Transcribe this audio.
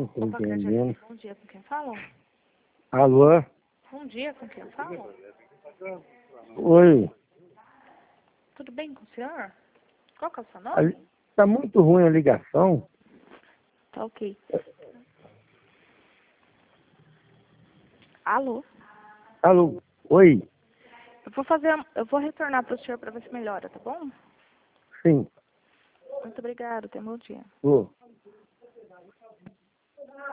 não tô Opa, entendendo. bom dia, com quem falo? Alô? Bom dia, com quem falo? Oi. Tudo bem com o senhor? Qual que é o seu nome? Ali- Tá muito ruim a ligação. Tá ok. Alô? Alô? Oi? Eu vou retornar para o senhor para ver se melhora, tá bom? Sim. Muito obrigada, tenha um bom dia. Tô.